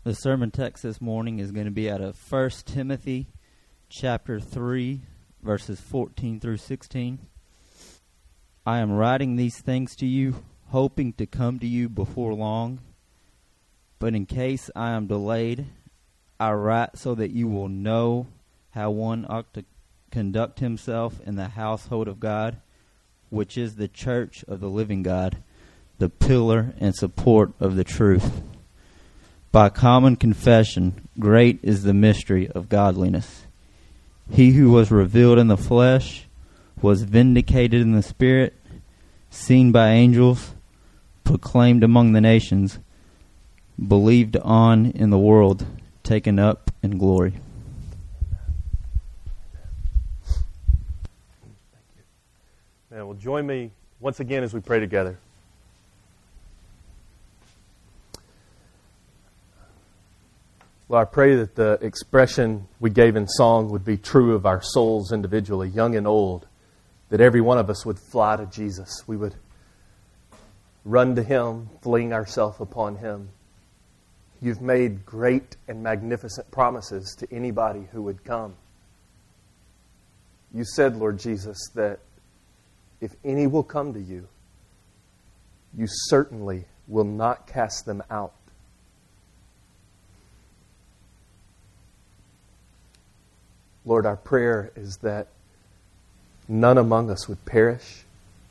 The sermon text this morning is going to be out of 1 Timothy chapter 3, verses 14 through 16. I am writing these things to you, hoping to come to you before long. But in case I am delayed, I write so that you will know how one ought to conduct himself in the household of God, which is the church of the living God, the pillar and support of the truth. By common confession, great is the mystery of godliness. He who was revealed in the flesh was vindicated in the spirit, seen by angels, proclaimed among the nations, believed on in the world, taken up in glory. Now, well, join me once again as we pray together. Well, I pray that the expression we gave in song would be true of our souls individually, young and old, that every one of us would fly to Jesus. We would run to Him, fling ourselves upon Him. You've made great and magnificent promises to anybody who would come. You said, Lord Jesus, that if any will come to you, you certainly will not cast them out. Lord, our prayer is that none among us would perish.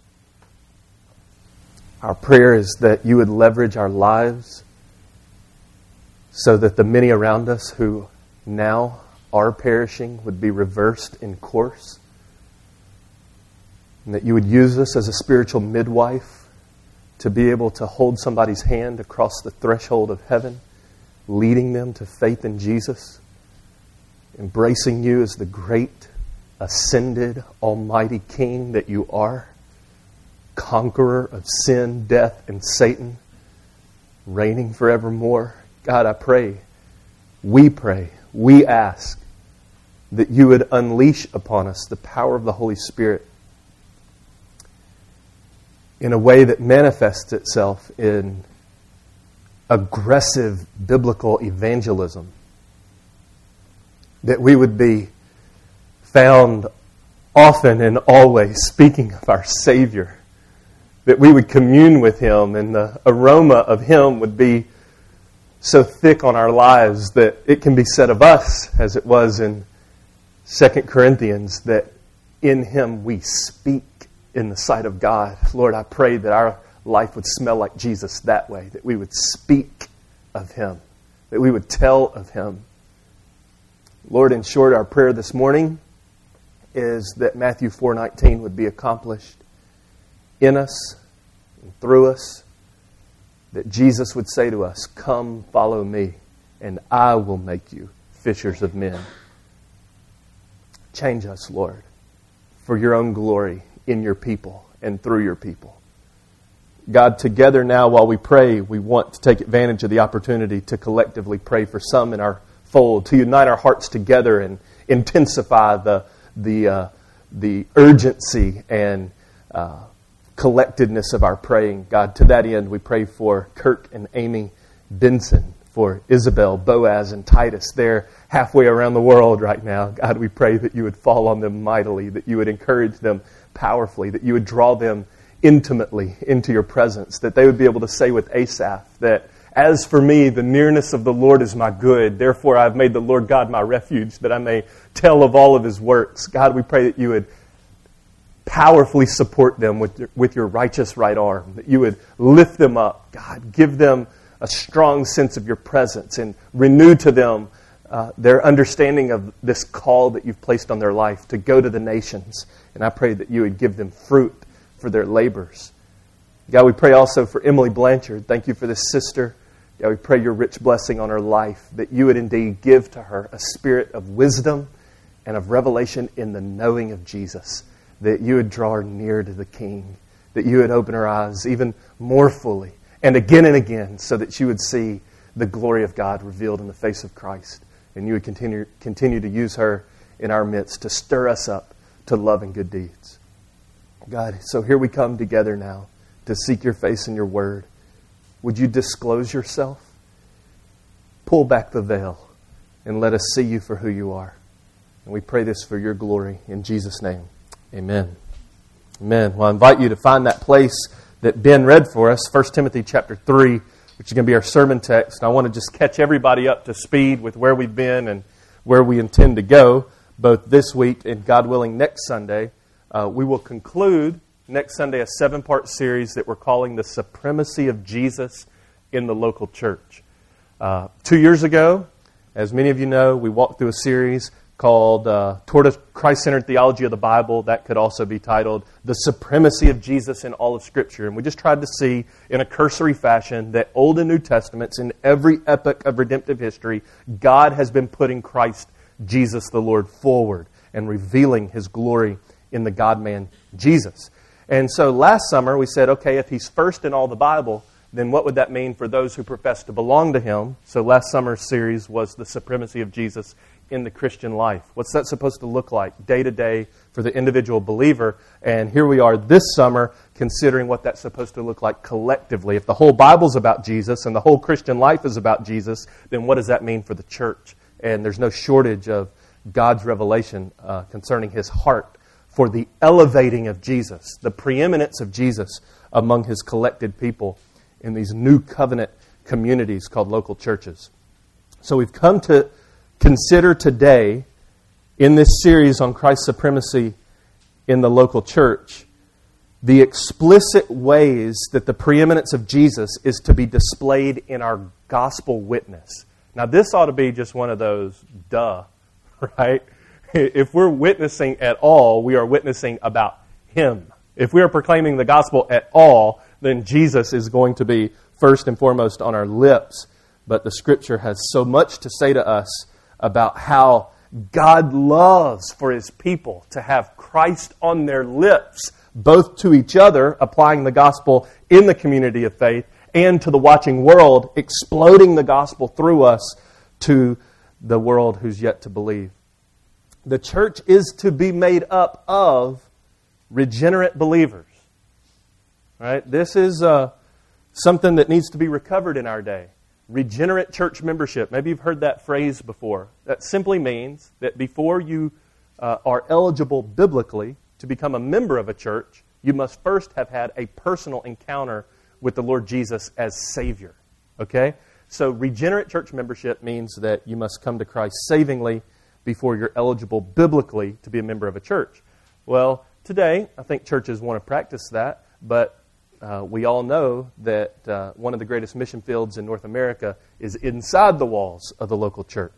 Our prayer is that you would leverage our lives so that the many around us who now are perishing would be reversed in course. And that you would use us as a spiritual midwife to be able to hold somebody's hand across the threshold of heaven, leading them to faith in Jesus, embracing you as the great, ascended, almighty King that you are, conqueror of sin, death, and Satan, reigning forevermore. God, I pray, we ask that you would unleash upon us the power of the Holy Spirit in a way that manifests itself in aggressive biblical evangelism. That we would be found often and always speaking of our Savior. That we would commune with Him and the aroma of Him would be so thick on our lives that it can be said of us, as it was in 2 Corinthians, that in Him we speak in the sight of God. Lord, I pray that our life would smell like Jesus that way, that we would speak of Him, that we would tell of Him. Lord, in short, our prayer this morning is that Matthew 4:19 would be accomplished in us and through us, that Jesus would say to us, "Come, follow me, and I will make you fishers of men." Change us, Lord, for your own glory in your people and through your people. God, together now while we pray, we want to take advantage of the opportunity to collectively pray for some in our fold, to unite our hearts together and intensify the urgency and collectedness of our praying. God, to that end, we pray for Kirk and Amy Benson, for Isabel, Boaz, and Titus. They're halfway around the world right now. God, we pray that you would fall on them mightily, that you would encourage them powerfully, that you would draw them intimately into your presence, that they would be able to say with Asaph that, "As for me, the nearness of the Lord is my good. Therefore, I have made the Lord God my refuge, that I may tell of all of His works." God, we pray that you would powerfully support them with your righteous right arm, that you would lift them up. God, give them a strong sense of your presence and renew to them their understanding of this call that you've placed on their life to go to the nations. And I pray that you would give them fruit for their labors. God, we pray also for Emily Blanchard. Thank you for this sister. God, we pray your rich blessing on her life, that you would indeed give to her a spirit of wisdom and of revelation in the knowing of Jesus, that you would draw her near to the King, that you would open her eyes even more fully and again so that she would see the glory of God revealed in the face of Christ. And you would continue to use her in our midst to stir us up to love and good deeds. God, so here we come together now to seek your face and your word. Would you disclose yourself? pull back the veil and let us see you for who you are. And we pray this for your glory in Jesus' name. Amen. Amen. Well, I invite you to find that place that Ben read for us, 1 Timothy chapter 3, which is going to be our sermon text. And I want to just catch everybody up to speed with where we've been and where we intend to go, both this week and, God willing, next Sunday. We will conclude next Sunday a 7-part series that we're calling The Supremacy of Jesus in the Local Church. 2 years ago, as many of you know, we walked through a series called Toward a Christ-Centered Theology of the Bible. That could also be titled The Supremacy of Jesus in All of Scripture. And we just tried to see in a cursory fashion that Old and New Testaments, in every epoch of redemptive history, God has been putting Christ, Jesus the Lord, forward and revealing His glory in the God-man Jesus. And so last summer we said, okay, if He's first in all the Bible, then what would that mean for those who profess to belong to Him? So last summer's series was The Supremacy of Jesus in the Christian life. What's that supposed to look like day to day for the individual believer? And here we are this summer considering what that's supposed to look like collectively. If the whole Bible's about Jesus and the whole Christian life is about Jesus, then what does that mean for the church? And there's no shortage of God's revelation concerning His heart for the elevating of Jesus, the preeminence of Jesus among His collected people in these new covenant communities called local churches. So we've come to consider today, in this series on Christ's supremacy in the local church, the explicit ways that the preeminence of Jesus is to be displayed in our gospel witness. Now, this ought to be just one of those, duh, right? If we're witnessing at all, we are witnessing about Him. If we are proclaiming the gospel at all, then Jesus is going to be first and foremost on our lips. But the Scripture has so much to say to us about how God loves for His people to have Christ on their lips, both to each other, applying the gospel in the community of faith, and to the watching world, exploding the gospel through us to the world who's yet to believe. The church is to be made up of regenerate believers. Right? This is something that needs to be recovered in our day. Regenerate church membership. Maybe you've heard that phrase before. That simply means that before you are eligible biblically to become a member of a church, you must first have had a personal encounter with the Lord Jesus as Savior. Okay? So regenerate church membership means that you must come to Christ savingly before you're eligible biblically to be a member of a church. Well, today, I think churches want to practice that, but we all know that one of the greatest mission fields in North America is inside the walls of the local church.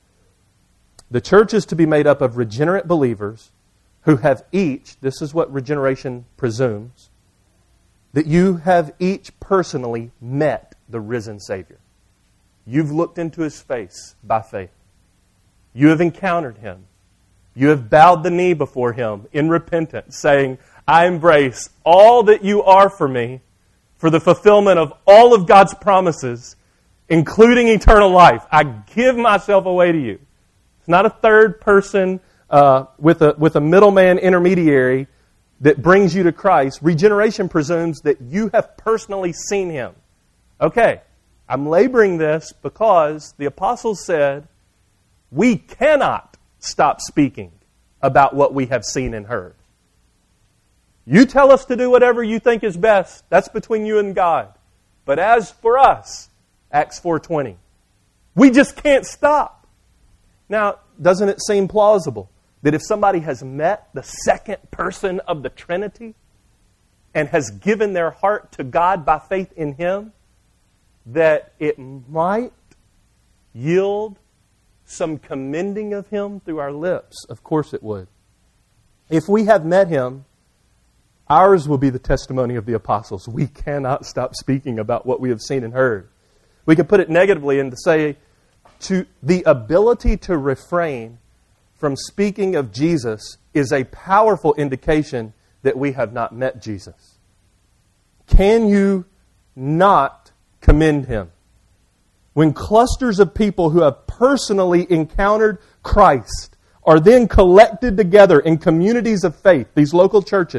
The church is to be made up of regenerate believers who have each, this is what regeneration presumes, that you have each personally met the risen Savior. You've looked into His face by faith. You have encountered Him. You have bowed the knee before Him in repentance, saying, I embrace all that you are for me for the fulfillment of all of God's promises, including eternal life. I give myself away to you. It's not a third person with a middleman intermediary that brings you to Christ. Regeneration presumes that you have personally seen Him. Okay, I'm laboring this because the apostles said we cannot stop speaking about what we have seen and heard. You tell us to do whatever you think is best. That's between you and God. But as for us, Acts 4:20, we just can't stop. Now, doesn't it seem plausible that if somebody has met the second person of the Trinity and has given their heart to God by faith in Him, that it might yield some commending of Him through our lips? Of course it would. If we have met Him, ours will be the testimony of the apostles. We cannot stop speaking about what we have seen and heard. We could put it negatively and to say, to the ability to refrain from speaking of Jesus is a powerful indication that we have not met Jesus. Can you not commend Him? When clusters of people who have personally encountered Christ are then collected together in communities of faith, these local churches,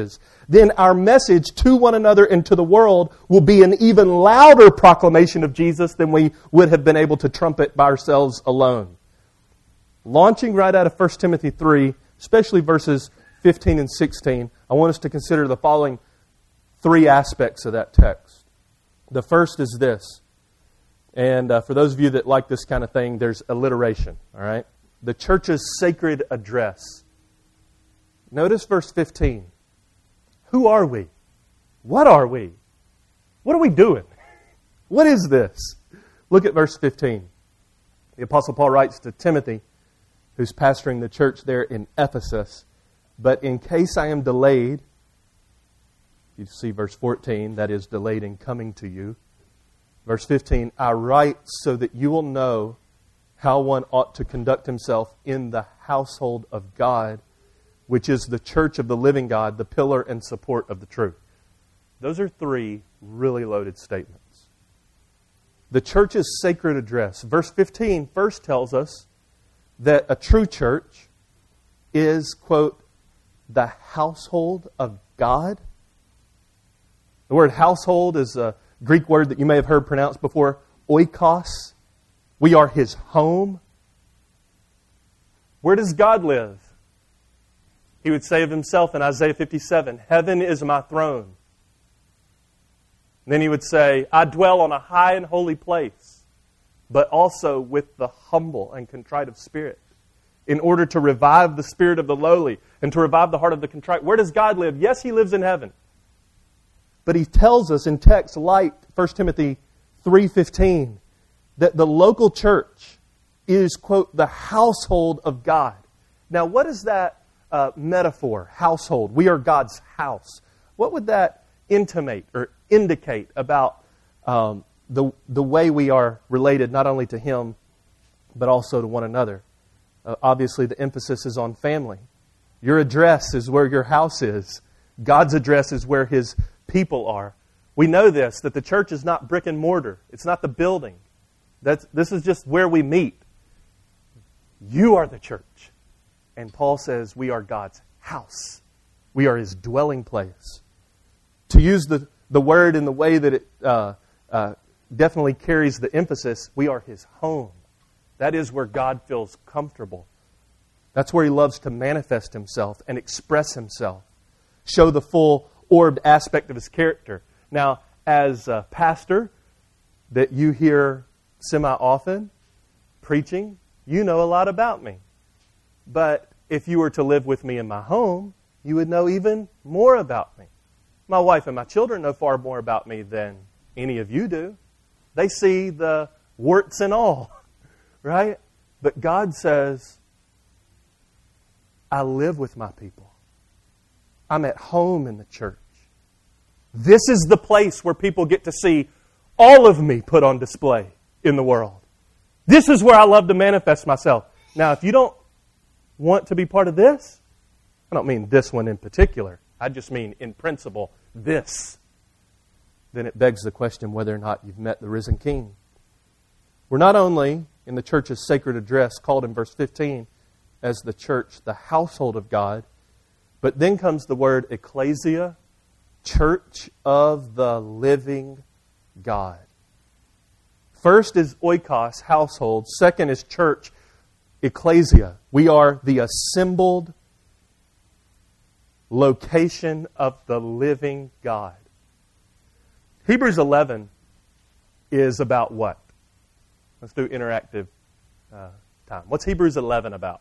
then our message to one another and to the world will be an even louder proclamation of Jesus than we would have been able to trumpet by ourselves alone. Launching right out of 1 Timothy 3, especially verses 15 and 16, I want us to consider the following three aspects of that text. The first is this, and for those of you that like this kind of thing, there's alliteration, all right? The church's sacred address. Notice verse 15. Who are we? What are we? What are we doing? What is this? Look at verse 15. The Apostle Paul writes to Timothy, who's pastoring the church there in Ephesus, but in case I am delayed, you see verse 14, that is delayed in coming to you. Verse 15, I write so that you will know how one ought to conduct himself in the household of God, which is the church of the living God, the pillar and support of the truth. Those are three really loaded statements. The church's sacred address. Verse 15 first tells us that a true church is, quote, the household of God. The word household is a Greek word that you may have heard pronounced before, oikos. We are His home. Where does God live? He would say of Himself in Isaiah 57, heaven is my throne. And then He would say, I dwell on a high and holy place, but also with the humble and contrite of spirit, in order to revive the spirit of the lowly and to revive the heart of the contrite. Where does God live? Yes, He lives in heaven. But He tells us in text like 1 Timothy 3:15 that the local church is, quote, the household of God. Now, what is that metaphor, household? We are God's house. What would that intimate or indicate about the way we are related not only to Him, but also to one another? Obviously, the emphasis is on family. Your address is where your house is. God's address is where His people are. We know this, that the church is not brick and mortar. It's not the building. This is just where we meet. You are the church. And Paul says we are God's house. We are His dwelling place. To use the word in the way that it definitely carries the emphasis, we are His home. That is where God feels comfortable. That's where He loves to manifest Himself and express Himself. Show the full orbed aspect of His character. Now, as a pastor that you hear semi-often preaching, you know a lot about me. But if you were to live with me in my home, you would know even more about me. My wife and my children know far more about me than any of you do. They see the warts and all, right? But God says, I live with my people. I'm at home in the church. This is the place where people get to see all of me put on display in the world. This is where I love to manifest myself. Now, if you don't want to be part of this, I don't mean this one in particular. I just mean in principle, this. Then it begs the question whether or not you've met the risen King. We're not only, in the church's sacred address, called in verse 15 as the church, the household of God, but then comes the word ecclesia, church of the living God. First is oikos, household. Second is church, ecclesia. We are the assembled location of the living God. Hebrews 11 is about what? Let's do interactive time. What's Hebrews 11 about?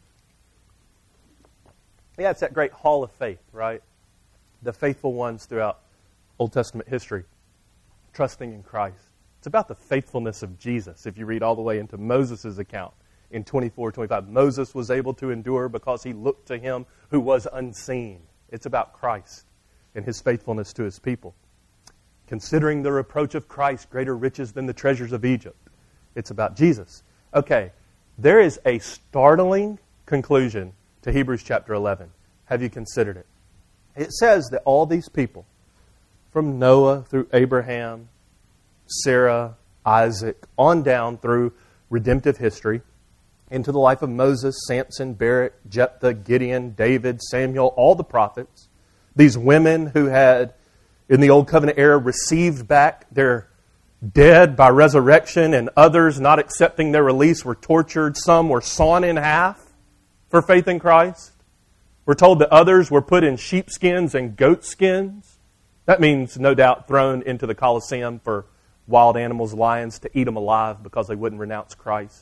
Yeah, it's that great hall of faith, right? The faithful ones throughout Old Testament history, trusting in Christ. It's about the faithfulness of Jesus. If you read all the way into Moses' account in 24-25, Moses was able to endure because he looked to Him who was unseen. It's about Christ and His faithfulness to His people. Considering the reproach of Christ greater riches than the treasures of Egypt. It's about Jesus. Okay, there is a startling conclusion to Hebrews chapter 11. Have you considered it? It says that all these people, from Noah through Abraham, Sarah, Isaac, on down through redemptive history, into the life of Moses, Samson, Barak, Jephthah, Gideon, David, Samuel, all the prophets, These women who had, in the Old Covenant era, received back their dead by resurrection, and others not accepting their release were tortured. Some were sawn in half for faith in Christ. We're told that others were put in sheepskins and goat skins. That means, no doubt, thrown into the Colosseum for wild animals, lions, to eat them alive because they wouldn't renounce Christ.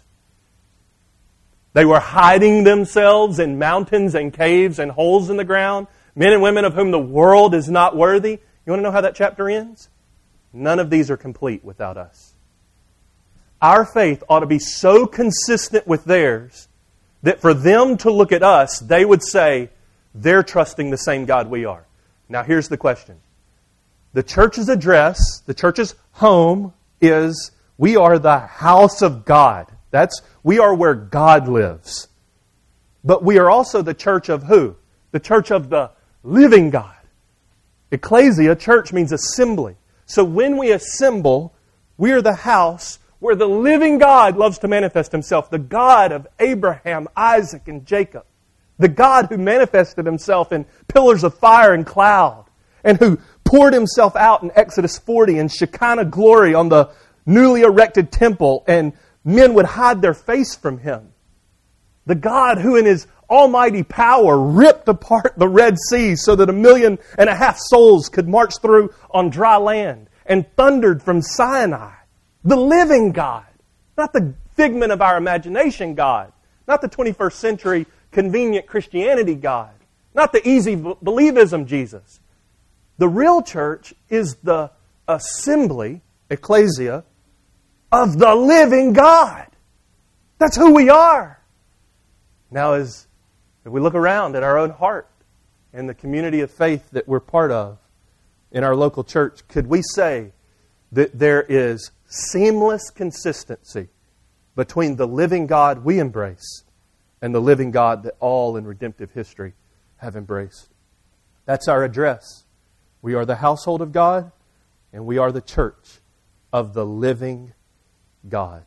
They were hiding themselves in mountains and caves and holes in the ground. Men and women of whom the world is not worthy. You want to know how that chapter ends? None of these are complete without us. Our faith ought to be so consistent with theirs that for them to look at us, they would say, they're trusting the same God we are. Now here's the question. The church's address, the church's home is, we are the house of God. We are where God lives. But we are also the church of who? The church of the living God. Ecclesia, church, means assembly. So when we assemble, we are the house where the living God loves to manifest Himself. The God of Abraham, Isaac, and Jacob. The God who manifested Himself in pillars of fire and cloud. And who poured Himself out in Exodus 40 in Shekinah glory on the newly erected temple, and men would hide their face from Him. The God who in His almighty power ripped apart the Red Sea so that 1.5 million souls could march through on dry land, and thundered from Sinai. The living God. Not the figment of our imagination God. Not the 21st century convenient Christianity God. Not the easy believism Jesus. The real church is the assembly, ecclesia, of the living God. That's who we are. Now, as we look around at our own heart and the community of faith that we're part of in our local church, could we say that there is seamless consistency between the living God we embrace and the living God that all in redemptive history have embraced? That's our address. We are the household of God, and we are the church of the living God.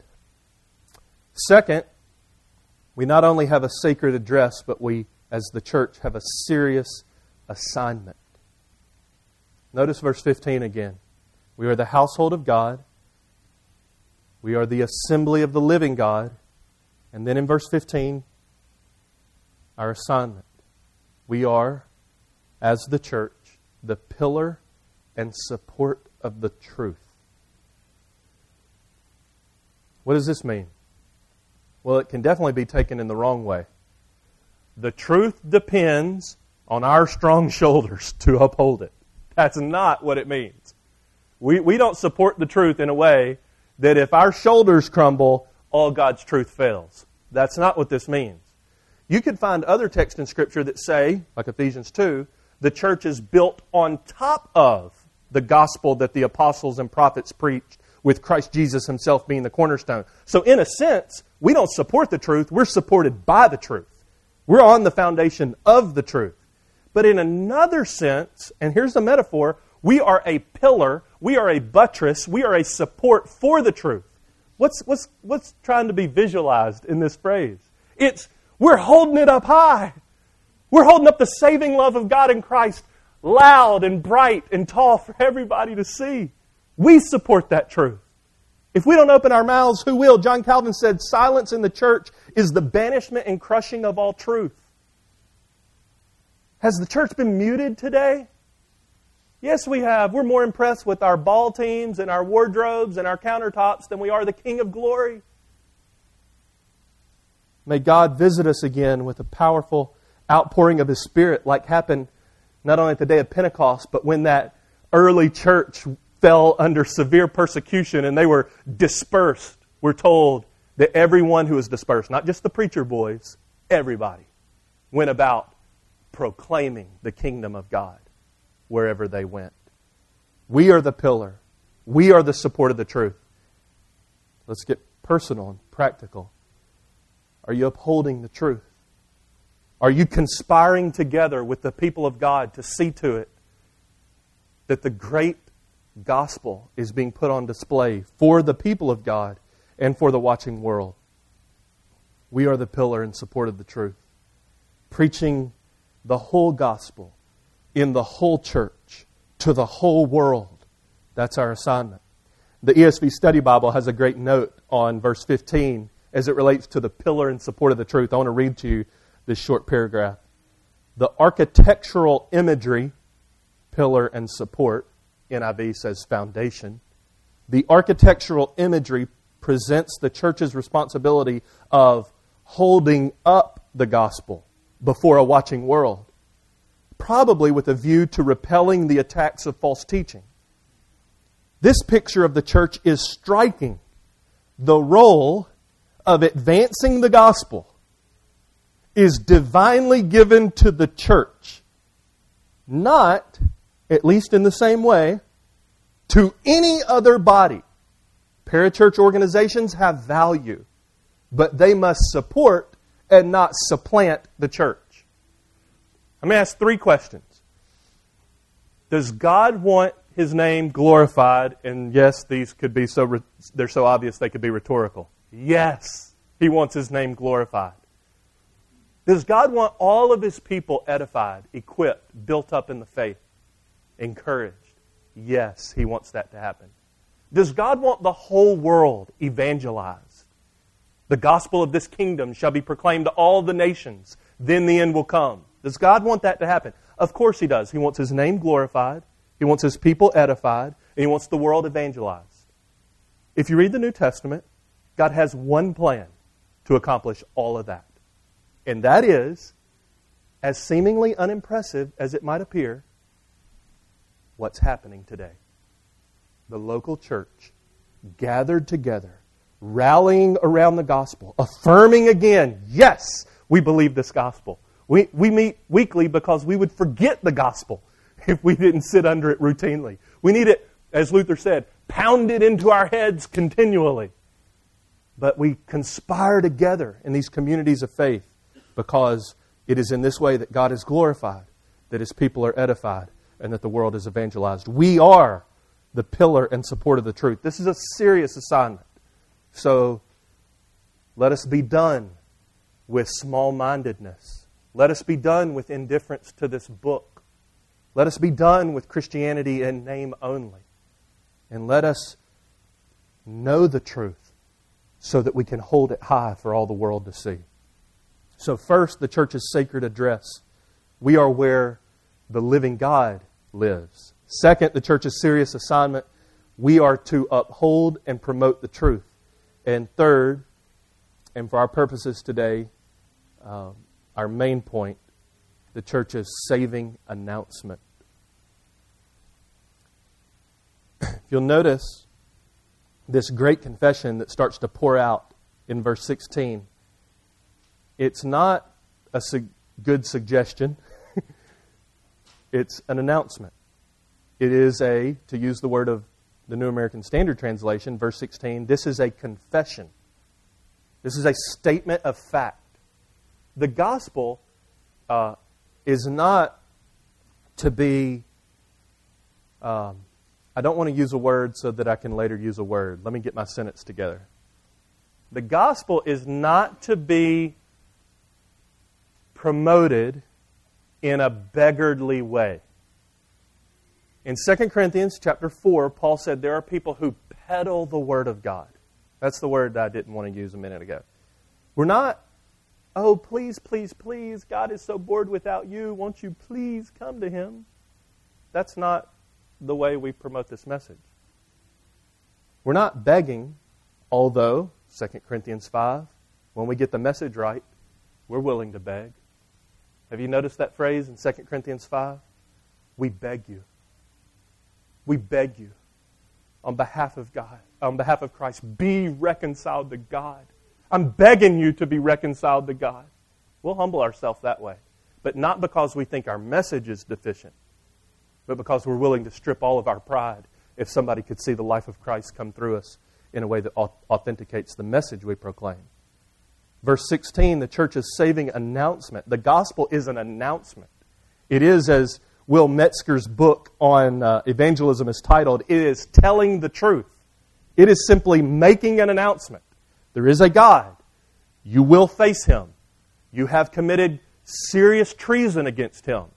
Second, we not only have a sacred address, but we, as the church, have a serious assignment. Notice verse 15 again. We are the household of God. We are the assembly of the living God. And then in verse 15, our assignment. We are, as the church, the pillar and support of the truth. What does this mean? Well, it can definitely be taken in the wrong way. The truth depends on our strong shoulders to uphold it. That's not what it means. We don't support the truth in a way that if our shoulders crumble, all God's truth fails. That's not what this means. You could find other texts in Scripture that say, like Ephesians 2, the church is built on top of the gospel that the apostles and prophets preached, with Christ Jesus Himself being the cornerstone. So in a sense, we don't support the truth, we're supported by the truth. We're on the foundation of the truth. But in another sense, and here's the metaphor, we are a pillar, we are a buttress, we are a support for the truth. What's trying to be visualized in this phrase? We're holding it up high. We're holding up the saving love of God in Christ loud and bright and tall for everybody to see. We support that truth. If we don't open our mouths, who will? John Calvin said, silence in the church is the banishment and crushing of all truth. Has the church been muted today? Yes, we have. We're more impressed with our ball teams and our wardrobes and our countertops than we are the King of Glory. May God visit us again with a powerful outpouring of His Spirit, like happened not only at the day of Pentecost, but when that early church fell under severe persecution and they were dispersed. We're told that everyone who was dispersed, not just the preacher boys, everybody, went about proclaiming the kingdom of God wherever they went. We are the pillar. We are the support of the truth. Let's get personal and practical. Are you upholding the truth? Are you conspiring together with the people of God to see to it that the great gospel is being put on display for the people of God and for the watching world? We are the pillar in support of the truth, preaching the whole gospel in the whole church, to the whole world. That's our assignment. The ESV Study Bible has a great note on verse 15 as it relates to the pillar and support of the truth. I want to read to you this short paragraph. The architectural imagery, pillar and support, NIV says foundation. The architectural imagery presents the church's responsibility of holding up the gospel before a watching world, probably with a view to repelling the attacks of false teaching. This picture of the church is striking. The role of advancing the gospel is divinely given to the church, not, at least in the same way, to any other body. Parachurch organizations have value, but they must support and not supplant the church. I'm going to ask 3 questions. Does God want His name glorified? And yes, these could be they're so obvious they could be rhetorical. Yes, He wants His name glorified. Does God want all of His people edified, equipped, built up in the faith, encouraged? Yes, He wants that to happen. Does God want the whole world evangelized? The gospel of this kingdom shall be proclaimed to all the nations. Then the end will come. Does God want that to happen? Of course He does. He wants His name glorified. He wants His people edified. And He wants the world evangelized. If you read the New Testament, God has one plan to accomplish all of that. And that is, as seemingly unimpressive as it might appear, what's happening today. The local church gathered together, rallying around the gospel, affirming again, yes, we believe this gospel. We meet weekly because we would forget the gospel if we didn't sit under it routinely. We need it, as Luther said, pounded into our heads continually. But we conspire together in these communities of faith because it is in this way that God is glorified, that His people are edified, and that the world is evangelized. We are the pillar and support of the truth. This is a serious assignment. So let us be done with small-mindedness. Let us be done with indifference to this book. Let us be done with Christianity in name only. And let us know the truth so that we can hold it high for all the world to see. So first, the church's sacred address. We are where the living God lives. Second, the church's serious assignment. We are to uphold and promote the truth. And third, and for our purposes today, our main point, the church's saving announcement. If you'll notice this great confession that starts to pour out in verse 16, it's not a good suggestion. It's an announcement. It is to use the word of the New American Standard Translation, verse 16, this is a confession. This is a statement of fact. The gospel is not to be, I don't want to use a word so that I can later use a word. Let me get my sentence together. The gospel is not to be promoted in a beggarly way. In 2 Corinthians chapter 4, Paul said there are people who peddle the Word of God. That's the word that I didn't want to use a minute ago. We're not, oh, please, please, please, God is so bored without you. Won't you please come to Him? That's not the way we promote this message. We're not begging, although, 2 Corinthians 5, when we get the message right, we're willing to beg. Have you noticed that phrase in 2 Corinthians 5? We beg you. We beg you, on behalf of God, on behalf of Christ, be reconciled to God. I'm begging you to be reconciled to God. We'll humble ourselves that way, but not because we think our message is deficient, but because we're willing to strip all of our pride if somebody could see the life of Christ come through us in a way that authenticates the message we proclaim. Verse 16, the church's saving announcement. The gospel is an announcement. It is, as Will Metzger's book on evangelism is titled, it is telling the truth. It is simply making an announcement. There is a God. You will face Him. You have committed serious treason against Him.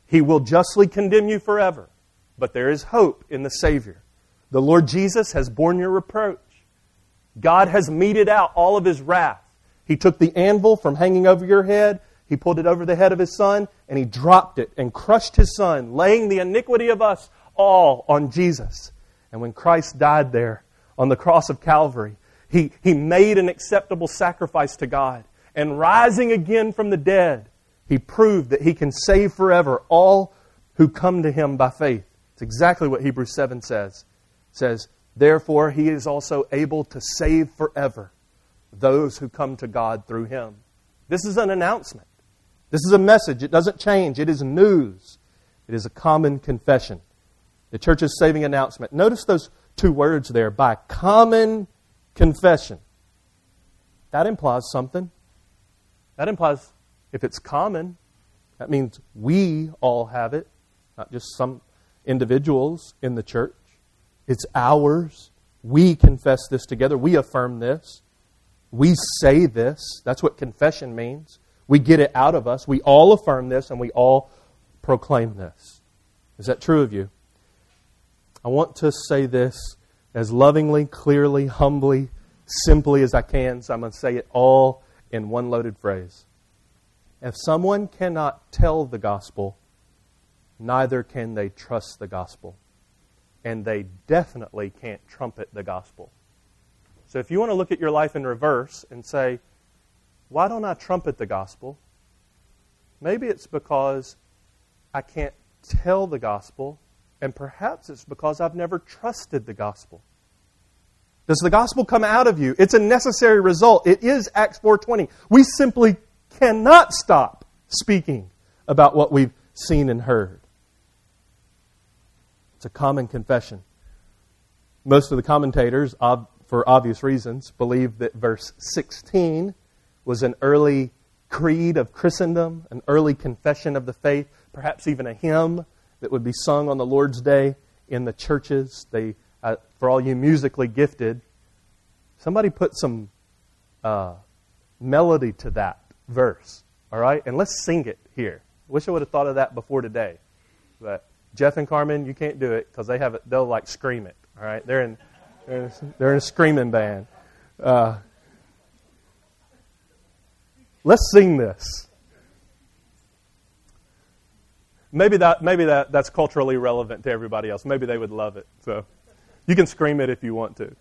He will justly condemn you forever, but there is hope in the Savior. The Lord Jesus has borne your reproach. God has meted out all of His wrath. He took the anvil from hanging over your head, He pulled it over the head of His Son, and He dropped it and crushed His Son, laying the iniquity of us all on Jesus. And when Christ died there on the cross of Calvary, He made an acceptable sacrifice to God. And rising again from the dead, He proved that He can save forever all who come to Him by faith. It's exactly what Hebrews 7 says. It says, therefore He is also able to save forever those who come to God through Him. This is an announcement. This is a message. It doesn't change. It is news. It is a common confession. The church's saving announcement. Notice those two words there, by common confession. That implies something. That implies if it's common, that means we all have it, not just some individuals in the church. It's ours. We confess this together. We affirm this. We say this. That's what confession means. We get it out of us. We all affirm this and we all proclaim this. Is that true of you? I want to say this as lovingly, clearly, humbly, simply as I can, so I'm going to say it all in one loaded phrase. If someone cannot tell the gospel, neither can they trust the gospel. And they definitely can't trumpet the gospel. So if you want to look at your life in reverse and say, why don't I trumpet the gospel? Maybe it's because I can't tell the gospel, and perhaps it's because I've never trusted the gospel. Does the gospel come out of you? It's a necessary result. It is Acts 4:20. We simply cannot stop speaking about what we've seen and heard. It's a common confession. Most of the commentators, for obvious reasons, believe that verse 16 was an early creed of Christendom, an early confession of the faith, perhaps even a hymn that would be sung on the Lord's Day in the churches. For all you musically gifted, somebody put some melody to that verse, all right? And let's sing it here. Wish I would have thought of that before today. But Jeff and Carmen, you can't do it because they'll like scream it, all right? They're in a screaming band. Let's sing this. Maybe that's culturally relevant to everybody else. Maybe they would love it. So you can scream it if you want to.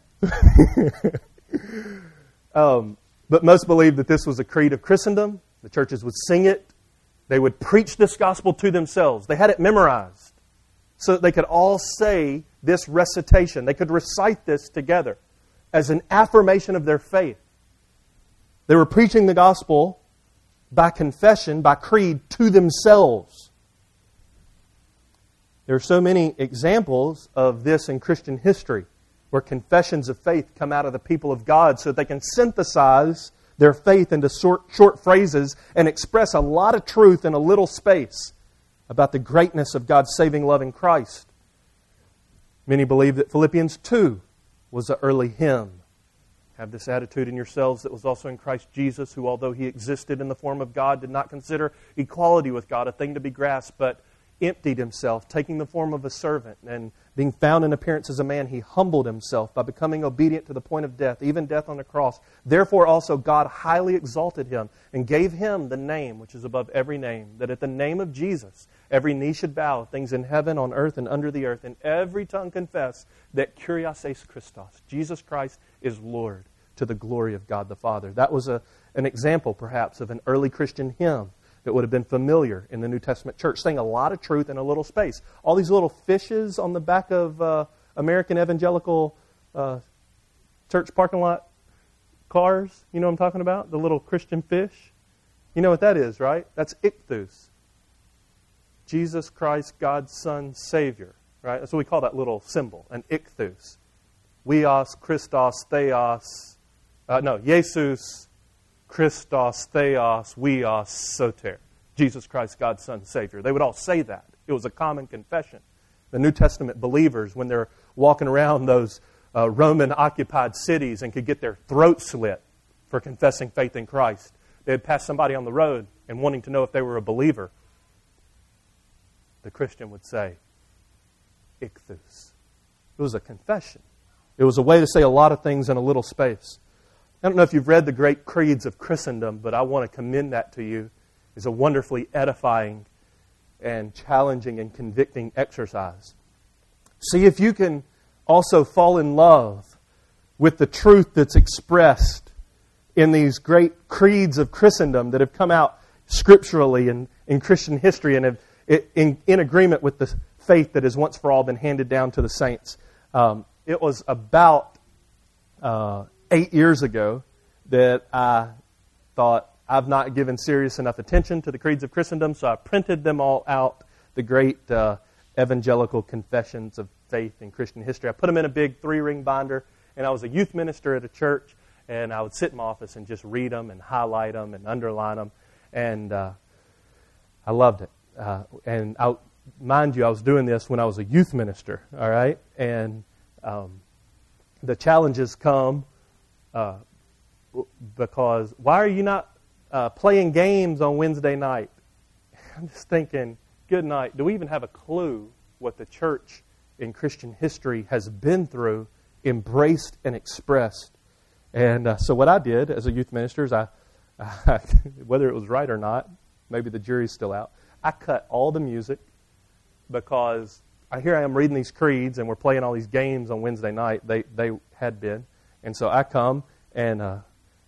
But most believe that this was a creed of Christendom. The churches would sing it. They would preach this gospel to themselves. They had it memorized so that they could all say this recitation. They could recite this together as an affirmation of their faith. They were preaching the gospel by confession, by creed, to themselves. There are so many examples of this in Christian history where confessions of faith come out of the people of God so that they can synthesize their faith into short phrases and express a lot of truth in a little space about the greatness of God's saving love in Christ. Many believe that Philippians 2 was an early hymn. Have this attitude in yourselves that was also in Christ Jesus, who, although He existed in the form of God, did not consider equality with God a thing to be grasped, but emptied Himself, taking the form of a servant, and being found in appearance as a man, He humbled Himself by becoming obedient to the point of death, even death on the cross. Therefore also God highly exalted Him and gave Him the name which is above every name, that at the name of Jesus every knee should bow, things in heaven, on earth, and under the earth, and every tongue confess that Kyrios eis Christos, Jesus Christ is Lord, to the glory of God the Father. That was an example, perhaps, of an early Christian hymn that would have been familiar in the New Testament church, saying a lot of truth in a little space. All these little fishes on the back of American evangelical church parking lot cars, you know what I'm talking about? The little Christian fish. You know what that is, right? That's ichthus. Jesus Christ, God's Son, Savior. Right? That's what we call that little symbol, an ichthus. Weos, Christos, Theos. Jesus, Christos, Theos, Weos, Soter. Jesus Christ, God's Son, Savior. They would all say that. It was a common confession. The New Testament believers, when they're walking around those Roman-occupied cities and could get their throat slit for confessing faith in Christ, they'd pass somebody on the road and wanting to know if they were a believer. the Christian would say, ichthus. It was a confession. It was a way to say a lot of things in a little space. I don't know if you've read the great creeds of Christendom, but I want to commend that to you. It's a wonderfully edifying and challenging and convicting exercise. See if you can also fall in love with the truth that's expressed in these great creeds of Christendom that have come out scripturally and in Christian history and have in agreement with the faith that has once for all been handed down to the saints. It was about 8 years ago that I thought, I've not given serious enough attention to the creeds of Christendom, so I printed them all out, the great evangelical confessions of faith in Christian history. I put them in a big 3-ring binder, and I was a youth minister at a church, and I would sit in my office and just read them and highlight them and underline them, and I loved it. And mind you, I was doing this when I was a youth minister, all right? And the challenges come because why are you not playing games on Wednesday night? I'm just thinking, good night. Do we even have a clue what the church in Christian history has been through, embraced, and expressed? And so what I did as a youth minister is I whether it was right or not, maybe the jury's still out, I cut all the music because here I am reading these creeds and we're playing all these games on Wednesday night. They had been. And so I come and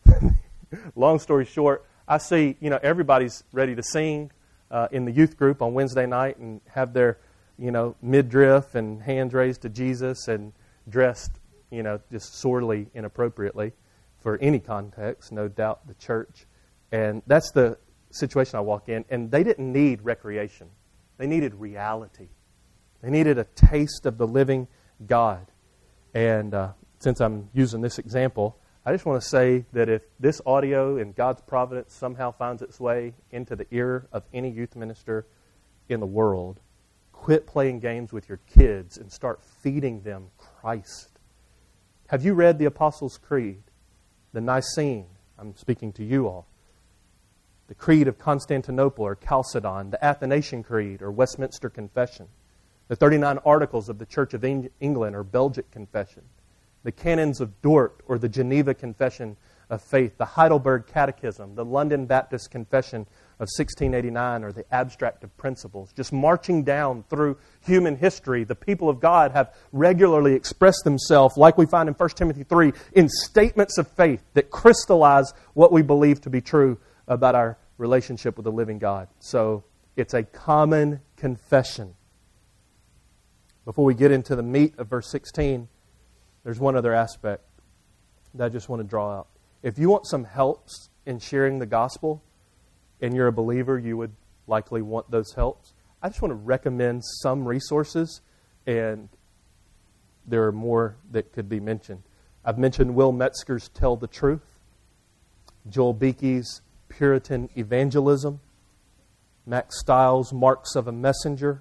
long story short, I see, everybody's ready to sing in the youth group on Wednesday night and have their, midriff and hands raised to Jesus and dressed, just sorely inappropriately for any context, no doubt the church. And that's the situation I walk in. And they didn't need recreation. They needed reality. They needed a taste of the living God. And since I'm using this example, I just want to say that if this audio in God's providence somehow finds its way into the ear of any youth minister in the world, quit playing games with your kids and start feeding them Christ. Have you read the Apostles' Creed, the Nicene? I'm speaking to you all. The Creed of Constantinople or Chalcedon, the Athanasian Creed or Westminster Confession, the 39 Articles of the Church of England or Belgic Confession, the Canons of Dort or the Geneva Confession of Faith, the Heidelberg Catechism, the London Baptist Confession of 1689 or the Abstract of Principles. Just marching down through human history, the people of God have regularly expressed themselves, like we find in 1 Timothy 3, in statements of faith that crystallize what we believe to be true about our relationship with the living God. So it's a common confession. Before we get into the meat of verse 16, there's one other aspect that I just want to draw out. If you want some helps in sharing the gospel, and you're a believer, you would likely want those helps. I just want to recommend some resources, and there are more that could be mentioned. I've mentioned Will Metzger's Tell the Truth, Joel Beeke's Puritan Evangelism, Max Stiles' Marks of a Messenger,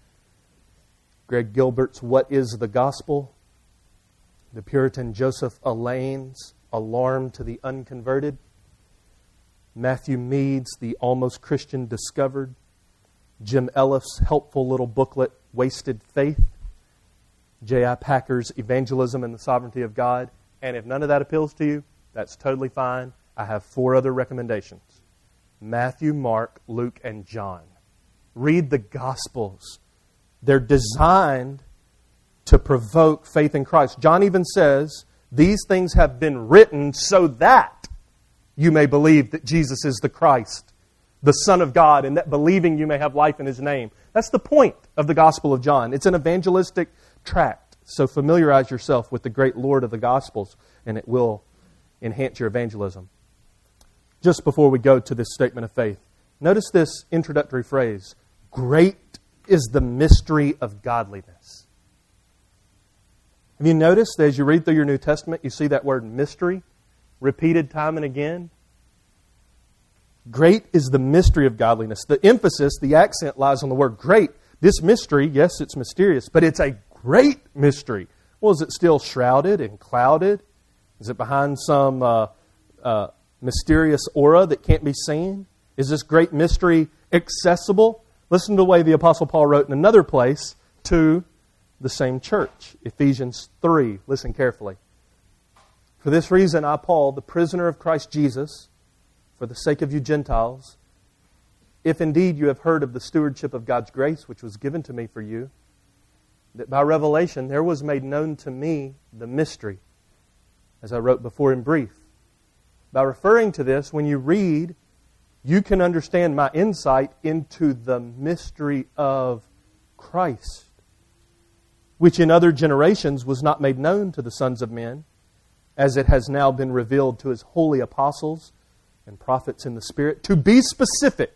Greg Gilbert's What is the Gospel, the Puritan Joseph Alain's Alarm to the Unconverted, Matthew Mead's The Almost Christian Discovered, Jim Elliff's helpful little booklet, Wasted Faith, J.I. Packer's Evangelism and the Sovereignty of God. And if none of that appeals to you, that's totally fine. I have 4 other recommendations. Matthew, Mark, Luke, and John. Read the Gospels. They're designed to provoke faith in Christ. John even says, these things have been written so that you may believe that Jesus is the Christ, the Son of God, and that believing you may have life in His name. That's the point of the Gospel of John. It's an evangelistic tract. So familiarize yourself with the great Lord of the Gospels, and it will enhance your evangelism. Just before we go to this statement of faith, notice this introductory phrase, great is the mystery of godliness. Have you noticed that as you read through your New Testament, you see that word mystery repeated time and again? Great is the mystery of godliness. The emphasis, the accent lies on the word great. This mystery, yes, it's mysterious, but it's a great mystery. Well, is it still shrouded and clouded? Is it behind some mysterious aura that can't be seen? Is this great mystery accessible? Listen to the way the Apostle Paul wrote in another place to the same church. Ephesians 3. Listen carefully. For this reason, I, Paul, the prisoner of Christ Jesus, for the sake of you Gentiles, if indeed you have heard of the stewardship of God's grace, which was given to me for you, that by revelation there was made known to me the mystery, as I wrote before in brief. By referring to this, when you read, you can understand my insight into the mystery of Christ, which in other generations was not made known to the sons of men, as it has now been revealed to His holy apostles and prophets in the Spirit. To be specific,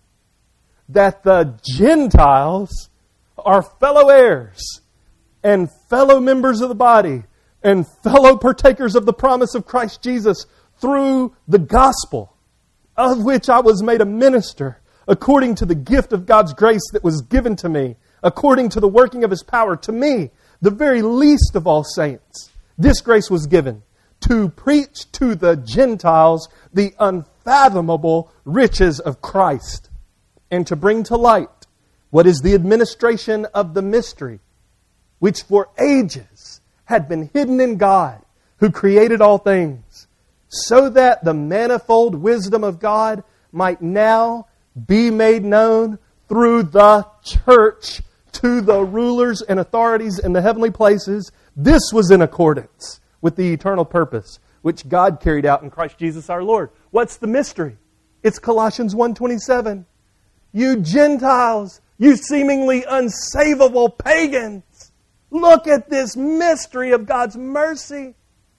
that the Gentiles are fellow heirs and fellow members of the body and fellow partakers of the promise of Christ Jesus through the gospel, of which I was made a minister according to the gift of God's grace that was given to me, according to the working of His power. To me, the very least of all saints, this grace was given to preach to the Gentiles the unfathomable riches of Christ, and to bring to light what is the administration of the mystery, which for ages had been hidden in God, who created all things, so that the manifold wisdom of God might now be made known through the church to the rulers and authorities in the heavenly places. This was in accordance with the eternal purpose which God carried out in Christ Jesus our Lord. What's the mystery? It's Colossians 1:27. You Gentiles, you seemingly unsavable pagans, look at this mystery of God's mercy.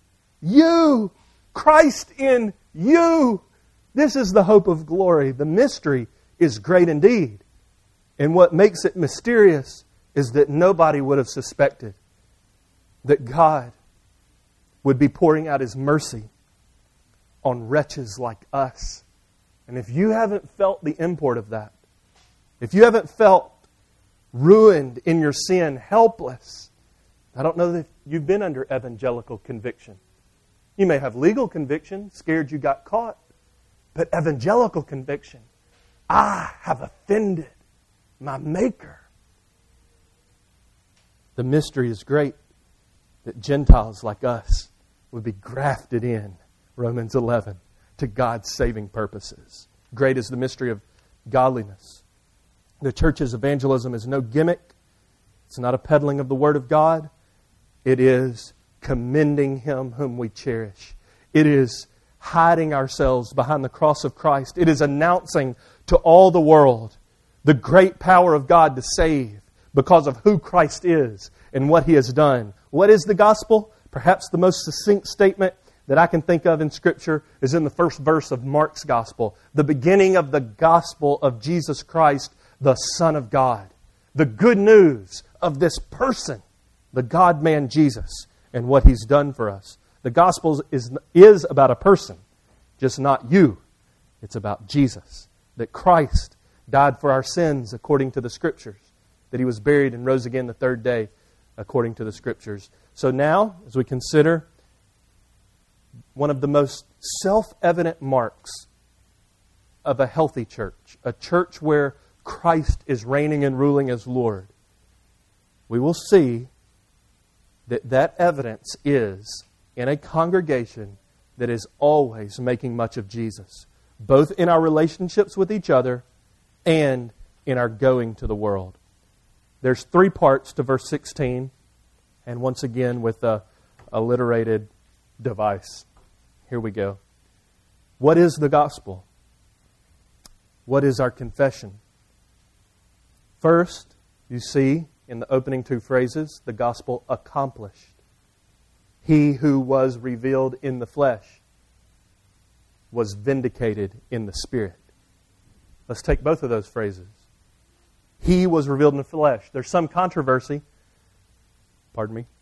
You, Christ in you. This is the hope of glory. The mystery is great indeed. And what makes it mysterious is that nobody would have suspected that God would be pouring out His mercy on wretches like us. And if you haven't felt the import of that, if you haven't felt ruined in your sin, helpless, I don't know that you've been under evangelical conviction. You may have legal conviction, scared you got caught, but evangelical conviction, I have offended my Maker. The mystery is great that Gentiles like us would be grafted in, Romans 11, to God's saving purposes. Great is the mystery of godliness. The church's evangelism is no gimmick. It's not a peddling of the Word of God. It is commending Him whom we cherish. It is hiding ourselves behind the cross of Christ. It is announcing to all the world the great power of God to save because of who Christ is and what He has done. What is the gospel? Perhaps the most succinct statement that I can think of in Scripture is in the first verse of Mark's gospel. The beginning of the gospel of Jesus Christ, the Son of God. The good news of this person, the God-man Jesus, and what He's done for us. The gospel is about a person, just not you. It's about Jesus. That Christ died for our sins according to the Scriptures. That He was buried and rose again the third day according to the Scriptures. So now, as we consider one of the most self-evident marks of a healthy church, a church where Christ is reigning and ruling as Lord, we will see that evidence is in a congregation that is always making much of Jesus, both in our relationships with each other and in our going to the world. There's 3 parts to verse 16, and once again with a alliterated device. Here we go. What is the gospel? What is our confession? First, you see in the opening 2 phrases, the gospel accomplished. He who was revealed in the flesh was vindicated in the Spirit. Let's take both of those phrases. He was revealed in the flesh. There's some controversy. Pardon me.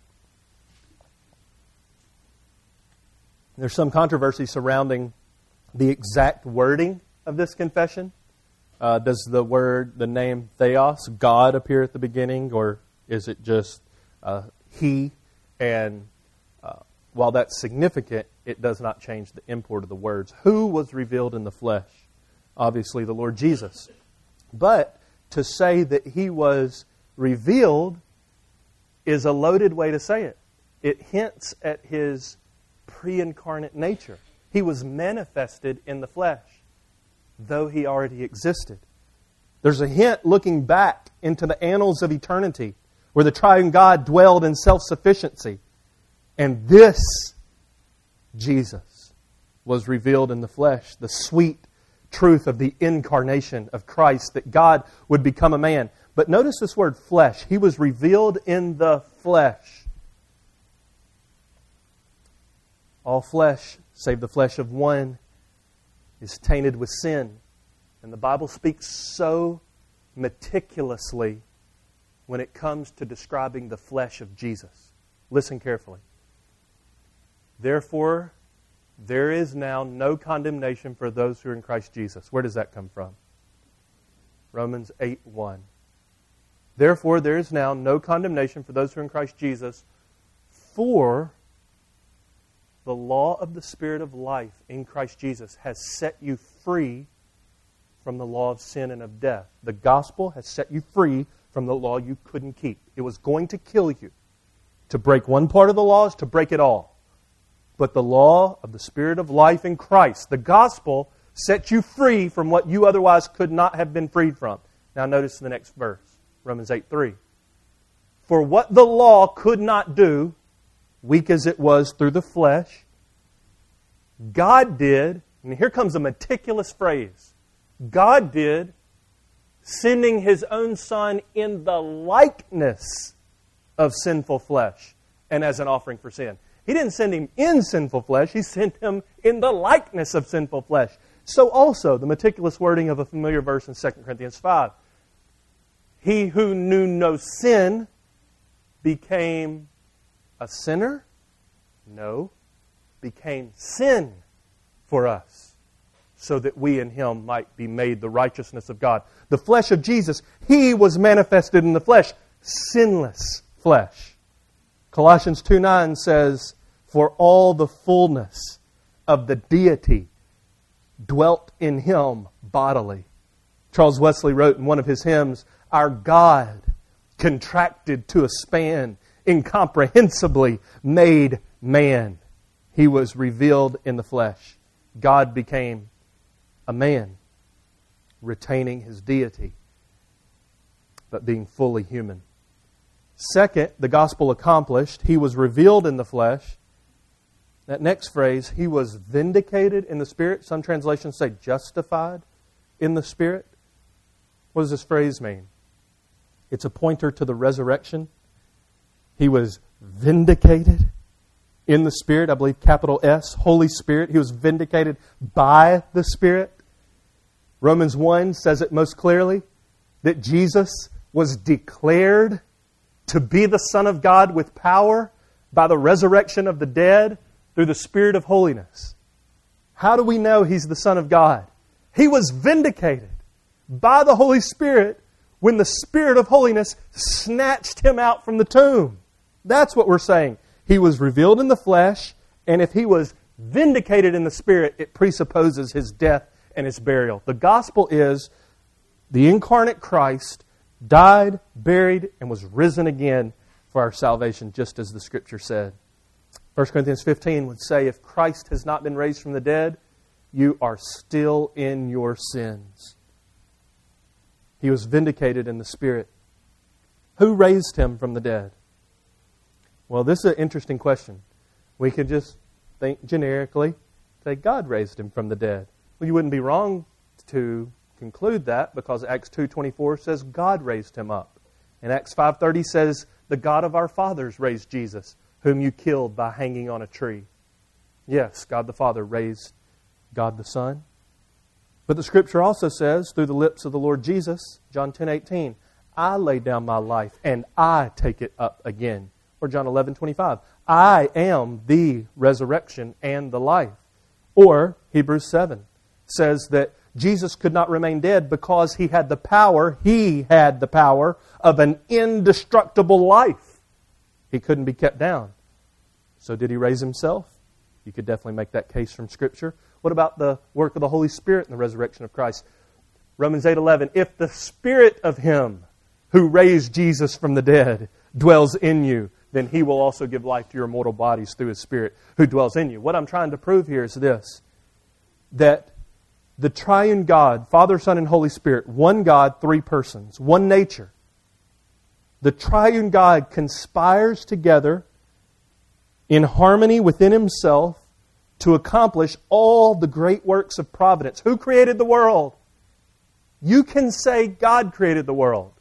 There's some controversy surrounding the exact wording of this confession. Does the name Theos, God, appear at the beginning, or is it just He? And while that's significant, it does not change the import of the words. Who was revealed in the flesh? Obviously, the Lord Jesus. But to say that He was revealed is a loaded way to say it. It hints at His pre-incarnate nature. He was manifested in the flesh, though He already existed. There's a hint looking back into the annals of eternity where the triune God dwelled in self-sufficiency. And this Jesus was revealed in the flesh, the sweet truth of the incarnation of Christ, that God would become a man. But notice this word flesh. He was revealed in the flesh. All flesh, save the flesh of one, is tainted with sin. And the Bible speaks so meticulously when it comes to describing the flesh of Jesus. Listen carefully. Therefore, there is now no condemnation for those who are in Christ Jesus. Where does that come from? Romans 8:1. Therefore, there is now no condemnation for those who are in Christ Jesus, for the law of the Spirit of life in Christ Jesus has set you free from the law of sin and of death. The gospel has set you free from the law you couldn't keep. It was going to kill you. To break one part of the law is to break it all. But the law of the Spirit of life in Christ, the gospel, set you free from what you otherwise could not have been freed from. Now notice the next verse, Romans 8:3. For what the law could not do, weak as it was through the flesh, God did, and here comes a meticulous phrase, God did, sending His own Son in the likeness of sinful flesh and as an offering for sin. He didn't send Him in sinful flesh. He sent Him in the likeness of sinful flesh. So also, the meticulous wording of a familiar verse in 2 Corinthians 5. He who knew no sin became a sinner? No, became sin for us, so that we in Him might be made the righteousness of God. The flesh of Jesus, He was manifested in the flesh, sinless flesh. Colossians 2:9 says, for all the fullness of the deity dwelt in Him bodily. Charles Wesley wrote in one of his hymns, our God contracted to a span, incomprehensibly made man. He was revealed in the flesh. God became a man, retaining His deity, but being fully human. Second, the gospel accomplished. He was revealed in the flesh. That next phrase, He was vindicated in the Spirit. Some translations say justified in the Spirit. What does this phrase mean? It's a pointer to the resurrection. He was vindicated in the Spirit. I believe capital S, Holy Spirit. He was vindicated by the Spirit. Romans 1 says it most clearly, that Jesus was declared to be the Son of God with power by the resurrection of the dead through the Spirit of holiness. How do we know He's the Son of God? He was vindicated by the Holy Spirit when the Spirit of holiness snatched Him out from the tomb. That's what we're saying. He was revealed in the flesh, and if He was vindicated in the Spirit, it presupposes His death and His burial. The gospel is the incarnate Christ died, buried, and was risen again for our salvation, just as the Scripture said. 1 Corinthians 15 would say, if Christ has not been raised from the dead, you are still in your sins. He was vindicated in the Spirit. Who raised Him from the dead? Well, this is an interesting question. We could just think generically, say God raised Him from the dead. Well, you wouldn't be wrong to conclude that, because Acts 2:24 says God raised Him up. And Acts 5:30 says the God of our fathers raised Jesus, whom you killed by hanging on a tree. Yes, God the Father raised God the Son. But the Scripture also says, through the lips of the Lord Jesus, John 10:18, I lay down my life and I take it up again. Or John 11:25, I am the resurrection and the life. Or Hebrews 7 says that Jesus could not remain dead because He had the power of an indestructible life. He couldn't be kept down. So did He raise Himself? You could definitely make that case from Scripture. What about the work of the Holy Spirit in the resurrection of Christ? Romans 8:11, if the Spirit of Him who raised Jesus from the dead dwells in you, then He will also give life to your mortal bodies through His Spirit who dwells in you. What I'm trying to prove here is this, that the triune God, Father, Son, and Holy Spirit, one God, three persons, one nature. The triune God conspires together in harmony within Himself to accomplish all the great works of providence. Who created the world? You can say God created the world.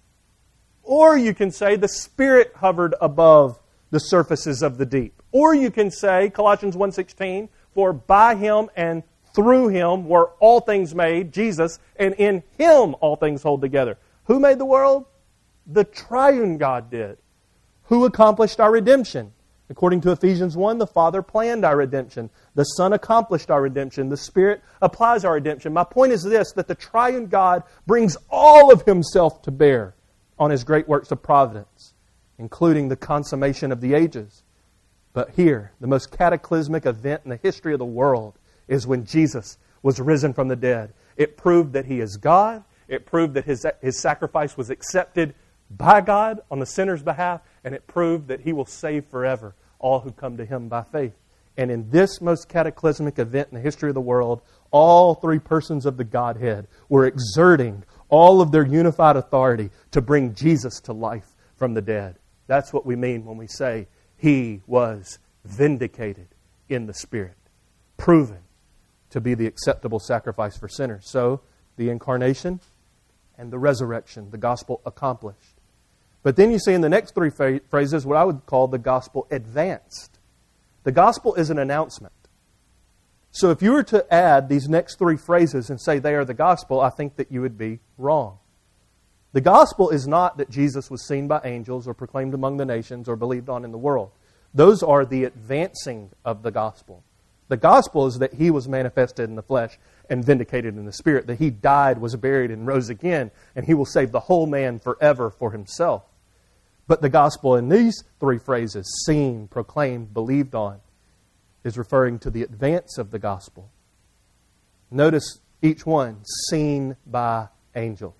Or you can say the Spirit hovered above the surfaces of the deep. Or you can say, Colossians 1:16, for by Him and through Him were all things made, Jesus, and in Him all things hold together. Who made the world? The triune God did. Who accomplished our redemption? According to Ephesians 1, the Father planned our redemption. The Son accomplished our redemption. The Spirit applies our redemption. My point is this, that the triune God brings all of Himself to bear on His great works of providence, including the consummation of the ages. But here, the most cataclysmic event in the history of the world is when Jesus was risen from the dead. It proved that He is God. It proved that His sacrifice was accepted by God on the sinner's behalf, and it proved that He will save forever all who come to Him by faith. And in this most cataclysmic event in the history of the world, all three persons of the Godhead were exerting all of their unified authority to bring Jesus to life from the dead. That's what we mean when we say He was vindicated in the Spirit, proven to be the acceptable sacrifice for sinners. So, the incarnation and the resurrection, the gospel accomplished. But then you see in the next three phrases what I would call the gospel advanced. The gospel is an announcement. So if you were to add these next three phrases and say they are the gospel, I think that you would be wrong. The gospel is not that Jesus was seen by angels or proclaimed among the nations or believed on in the world. Those are the advancing of the gospel. The gospel is that He was manifested in the flesh and vindicated in the Spirit, that He died, was buried, and rose again, and He will save the whole man forever for Himself. But the gospel in these three phrases, seen, proclaimed, believed on, is referring to the advance of the gospel. Notice each one, seen by angels.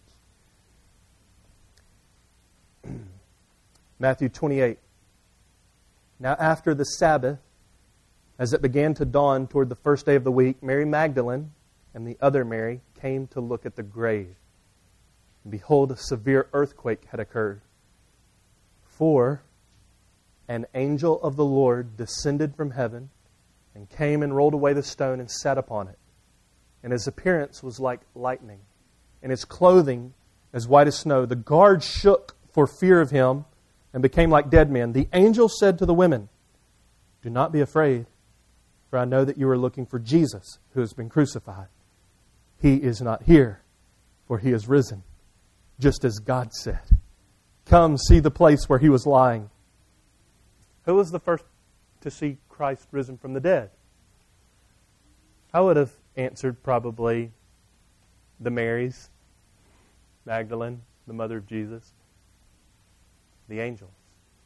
Matthew 28. Now after the Sabbath, as it began to dawn toward the first day of the week, Mary Magdalene and the other Mary came to look at the grave. And behold, a severe earthquake had occurred. For an angel of the Lord descended from heaven and came and rolled away the stone and sat upon it. And His appearance was like lightning, and His clothing as white as snow. The guards shook for fear of Him and became like dead men. The angel said to the women, do not be afraid, for I know that you are looking for Jesus who has been crucified. He is not here, for He is risen, just as God said. Come, see the place where He was lying. Who was the first to see Christ risen from the dead? I would have answered probably the Marys, Magdalene, the mother of Jesus, the angels.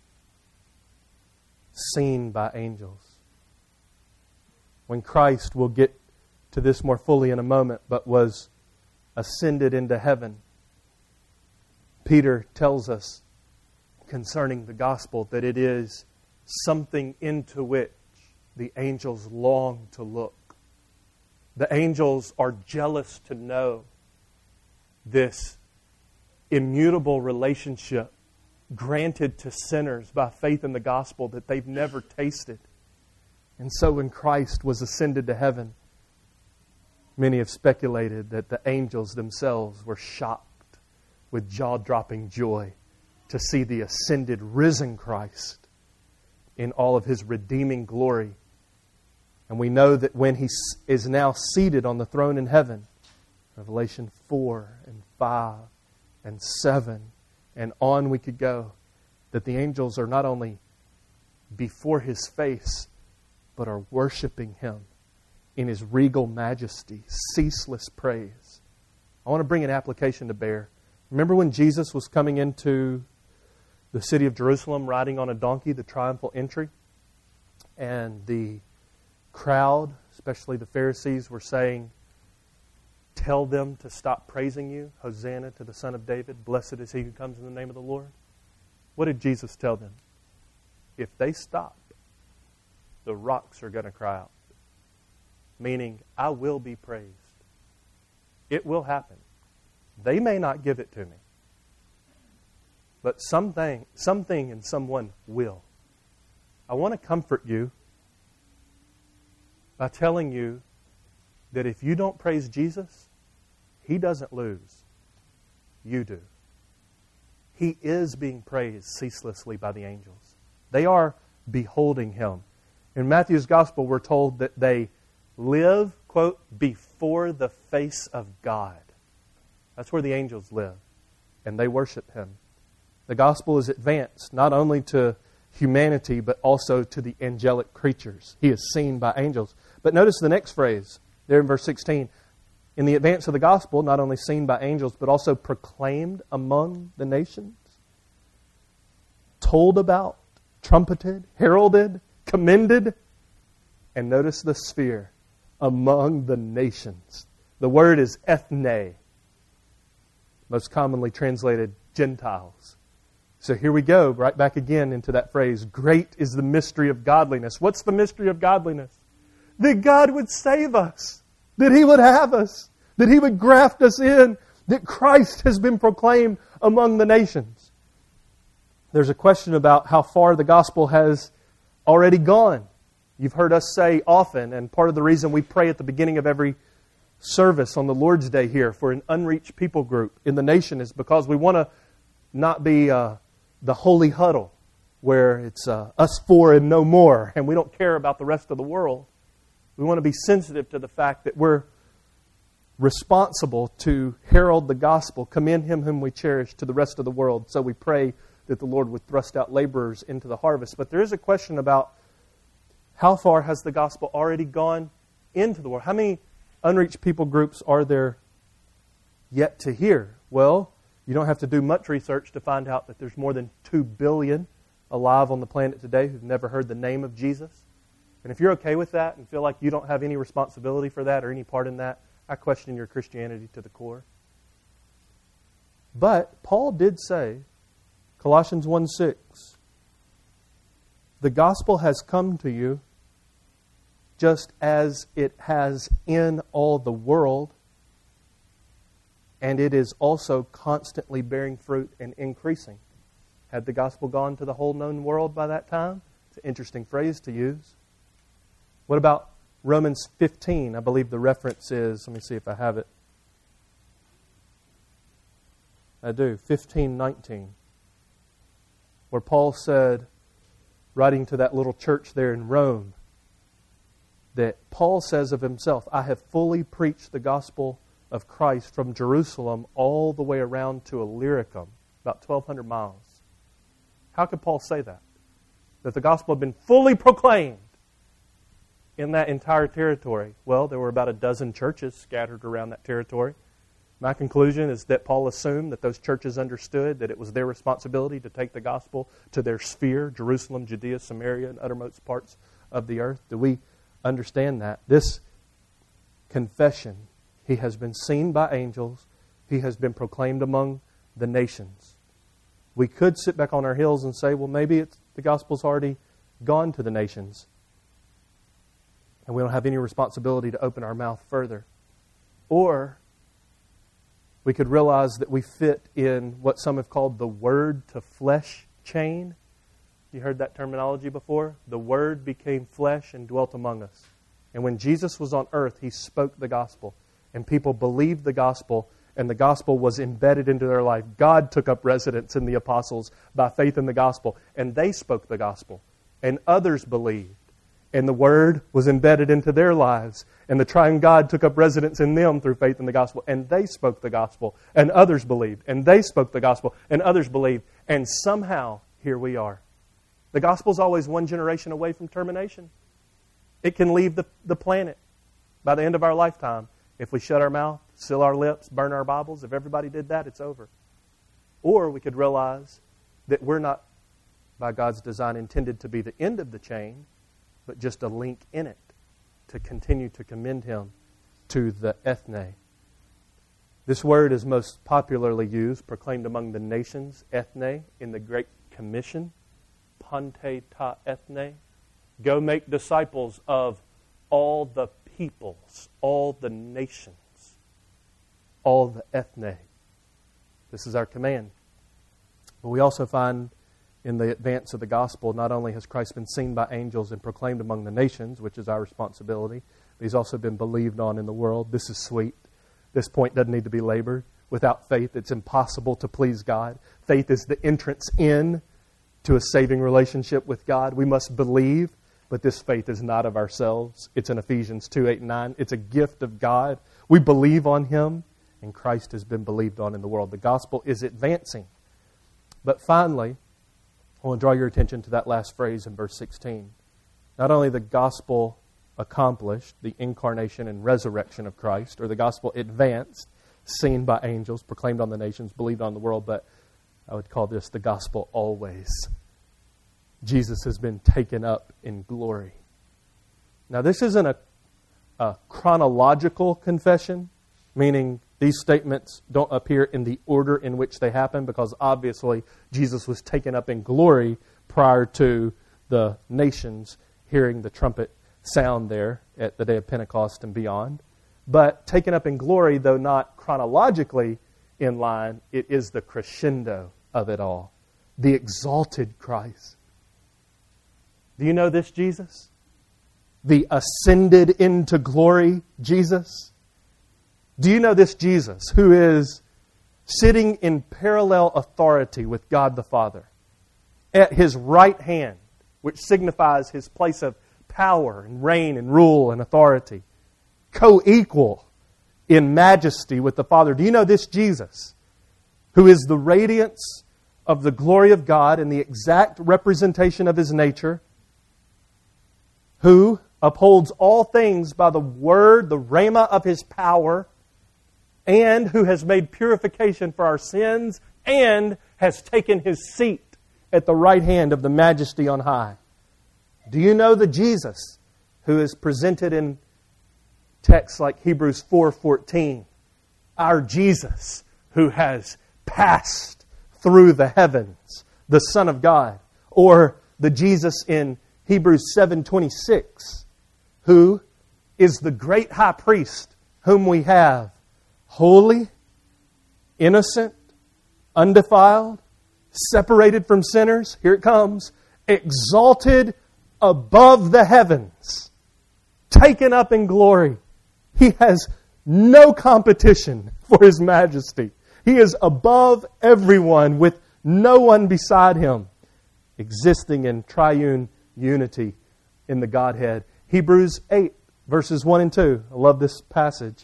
Seen by angels. When Christ, we'll get to this more fully in a moment, but was ascended into heaven, Peter tells us concerning the gospel that it is something into which the angels long to look. The angels are jealous to know this immutable relationship granted to sinners by faith in the gospel that they've never tasted. And so when Christ was ascended to heaven, many have speculated that the angels themselves were shocked with jaw-dropping joy to see the ascended, risen Christ in all of His redeeming glory. And we know that when He is now seated on the throne in heaven, Revelation 4 and 5 and 7 and on we could go, that the angels are not only before His face, but are worshiping Him in His regal majesty, ceaseless praise. I want to bring an application to bear. Remember when Jesus was coming into the city of Jerusalem riding on a donkey, the triumphal entry? And the crowd, especially the Pharisees, were saying, tell them to stop praising you? Hosanna to the Son of David. Blessed is he who comes in the name of the Lord. What did Jesus tell them? If they stop, the rocks are going to cry out. Meaning, I will be praised. It will happen. They may not give it to me. But something and someone will. I want to comfort you by telling you that if you don't praise Jesus, He doesn't lose. You do. He is being praised ceaselessly by the angels. They are beholding Him. In Matthew's Gospel, we're told that they live, quote, before the face of God. That's where the angels live. And they worship Him. The Gospel is advanced not only to humanity, but also to the angelic creatures. He is seen by angels. But notice the next phrase, there in verse 16. In the advance of the Gospel, not only seen by angels, but also proclaimed among the nations. Told about, trumpeted, heralded, commended. And notice the sphere, among the nations. The word is ethne, most commonly translated Gentiles. So here we go, right back again into that phrase, great is the mystery of godliness. What's the mystery of godliness? That God would save us, that He would have us, that He would graft us in, that Christ has been proclaimed among the nations. There's a question about how far the gospel has already gone. You've heard us say often, and part of the reason we pray at the beginning of every service on the Lord's Day here for an unreached people group in the nation is because we want to not be the holy huddle where it's us four and no more, and we don't care about the rest of the world. We want to be sensitive to the fact that we're responsible to herald the gospel, commend Him whom we cherish to the rest of the world. So we pray that the Lord would thrust out laborers into the harvest. But there is a question about how far has the gospel already gone into the world? How many unreached people groups are there yet to hear? Well, you don't have to do much research to find out that there's more than 2 billion alive on the planet today who've never heard the name of Jesus. And if you're okay with that and feel like you don't have any responsibility for that or any part in that, I question your Christianity to the core. But Paul did say, Colossians 1:6, the gospel has come to you just as it has in all the world, and it is also constantly bearing fruit and increasing. Had the gospel gone to the whole known world by that time? It's an interesting phrase to use. What about Romans 15? I believe the reference is, let me see if I have it. I do, 15:19. Where Paul said, writing to that little church there in Rome, that Paul says of himself, I have fully preached the gospel of Christ from Jerusalem all the way around to Illyricum, about 1,200 miles. How could Paul say that? That the gospel had been fully proclaimed in that entire territory. Well, there were about a dozen churches scattered around that territory. My conclusion is that Paul assumed that those churches understood that it was their responsibility to take the gospel to their sphere, Jerusalem, Judea, Samaria, and uttermost parts of the earth. Do we understand that? This confession, He has been seen by angels. He has been proclaimed among the nations. We could sit back on our heels and say, well, maybe the gospel's already gone to the nations, and we don't have any responsibility to open our mouth further. Or we could realize that we fit in what some have called the word to flesh chain. You heard that terminology before? The Word became flesh and dwelt among us. And when Jesus was on earth, He spoke the gospel. And people believed the gospel, and the gospel was embedded into their life. God took up residence in the apostles by faith in the gospel, and they spoke the gospel. And others believed. And the Word was embedded into their lives. And the triune God took up residence in them through faith in the gospel. And they spoke the gospel. And others believed. And they spoke the gospel. And others believed. And somehow, here we are. The gospel is always one generation away from termination. It can leave the planet by the end of our lifetime. If we shut our mouth, seal our lips, burn our Bibles, if everybody did that, it's over. Or we could realize that we're not, by God's design, intended to be the end of the chain, but just a link in it to continue to commend Him to the ethne, This word is most popularly used, proclaimed among the nations, ethne, in the Great Commission, pante ta ethne. Go make disciples of all the peoples, all the nations, all the ethne. This is our command. But we also find in the advance of the gospel, not only has Christ been seen by angels and proclaimed among the nations, which is our responsibility, but He's also been believed on in the world. This is sweet. This point doesn't need to be labored. Without faith, it's impossible to please God. Faith is the entrance in to a saving relationship with God. We must believe, but this faith is not of ourselves. It's in Ephesians 2, 8, and 9. It's a gift of God. We believe on Him, and Christ has been believed on in the world. The gospel is advancing. But finally, I want to draw your attention to that last phrase in verse 16. Not only the gospel accomplished, the incarnation and resurrection of Christ, or the gospel advanced, seen by angels, proclaimed on the nations, believed on the world, but I would call this the gospel always. Jesus has been taken up in glory. Now, this isn't a chronological confession, meaning these statements don't appear in the order in which they happen, because obviously Jesus was taken up in glory prior to the nations hearing the trumpet sound there at the day of Pentecost and beyond. But taken up in glory, though not chronologically in line, it is the crescendo of it all. The exalted Christ. Do you know this Jesus? The ascended into glory Jesus? Do you know this Jesus who is sitting in parallel authority with God the Father at His right hand, which signifies His place of power and reign and rule and authority, co-equal in majesty with the Father? Do you know this Jesus who is the radiance of the glory of God and the exact representation of His nature, who upholds all things by the word, the rhema of His power, and who has made purification for our sins and has taken His seat at the right hand of the Majesty on high? Do you know the Jesus who is presented in texts like Hebrews 4:14? Our Jesus who has passed through the heavens, the Son of God. Or the Jesus in Hebrews 7:26, who is the great high priest whom we have, holy, innocent, undefiled, separated from sinners. Here it comes. Exalted above the heavens. Taken up in glory. He has no competition for His majesty. He is above everyone with no one beside Him. Existing in triune unity in the Godhead. Hebrews 8, verses 1 and 2. I love this passage.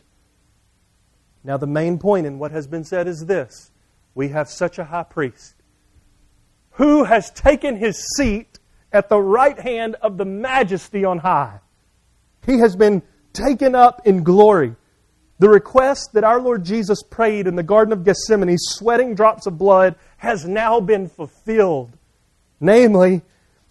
Now the main point in what has been said is this. We have such a high priest who has taken His seat at the right hand of the Majesty on high. He has been taken up in glory. The request that our Lord Jesus prayed in the Garden of Gethsemane, sweating drops of blood, has now been fulfilled. Namely,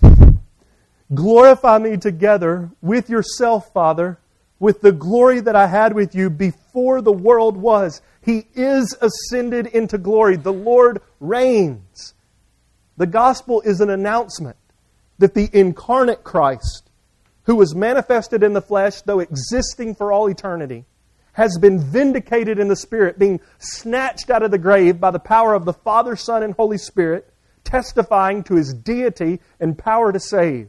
glorify me together with yourself, Father, with the glory that I had with you before the world was. He is ascended into glory. The Lord reigns. The gospel is an announcement that the incarnate Christ, who was manifested in the flesh, though existing for all eternity, has been vindicated in the Spirit, being snatched out of the grave by the power of the Father, Son, and Holy Spirit, testifying to His deity and power to save.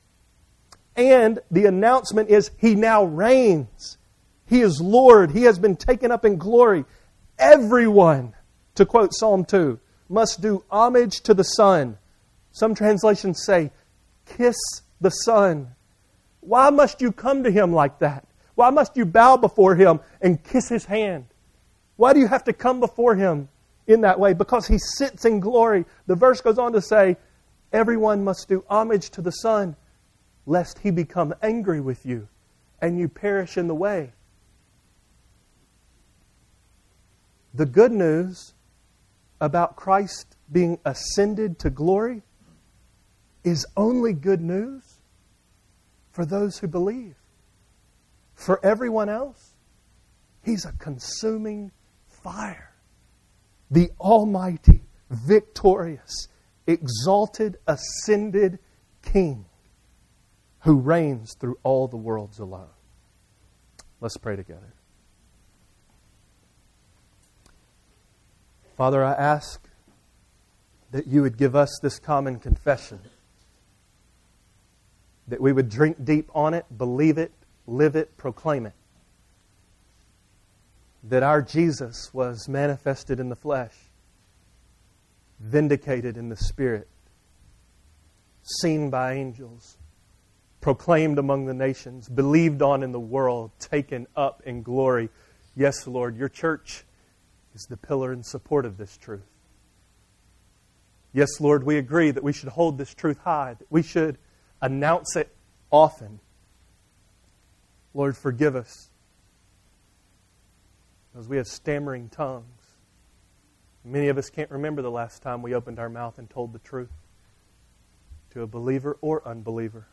And the announcement is He now reigns. He is Lord. He has been taken up in glory. Everyone, to quote Psalm 2, must do homage to the Son. Some translations say, kiss the Son. Why must you come to Him like that? Why must you bow before Him and kiss His hand? Why do you have to come before Him in that way? Because He sits in glory. The verse goes on to say, everyone must do homage to the Son, lest He become angry with you and you perish in the way. The good news about Christ being ascended to glory is only good news for those who believe. For everyone else, He's a consuming fire. The almighty, victorious, exalted, ascended King who reigns through all the worlds alone. Let's pray together. Father, I ask that you would give us this common confession, that we would drink deep on it, believe it, live it, proclaim it, that our Jesus was manifested in the flesh, vindicated in the Spirit, seen by angels, proclaimed among the nations, believed on in the world, taken up in glory. Yes, Lord, your church is the pillar and support of this truth. Yes, Lord, we agree that we should hold this truth high, that we should announce it often. Lord, forgive us, because we have stammering tongues. Many of us can't remember the last time we opened our mouth and told the truth to a believer or unbeliever.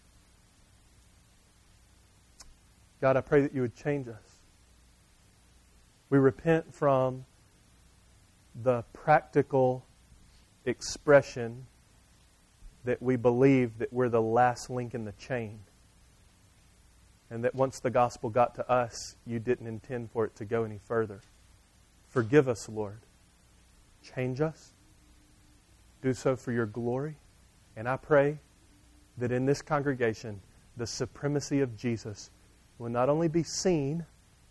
God, I pray that you would change us. We repent from the practical expression that we believe that we're the last link in the chain, and that once the gospel got to us, you didn't intend for it to go any further. Forgive us, Lord. Change us. Do so for your glory. And I pray that in this congregation, the supremacy of Jesus will not only be seen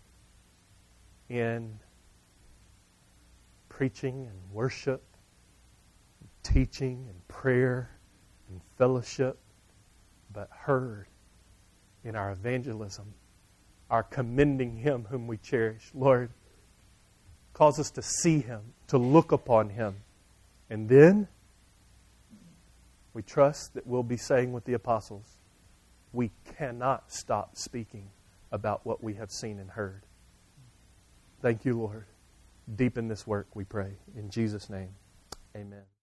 in preaching and worship, and teaching and prayer and fellowship, but heard in our evangelism, our commending Him whom we cherish. Lord, cause us to see Him, to look upon Him. And then we trust that we'll be saying with the apostles, we cannot stop speaking about what we have seen and heard. Thank you, Lord. Deepen this work, we pray. In Jesus' name, amen.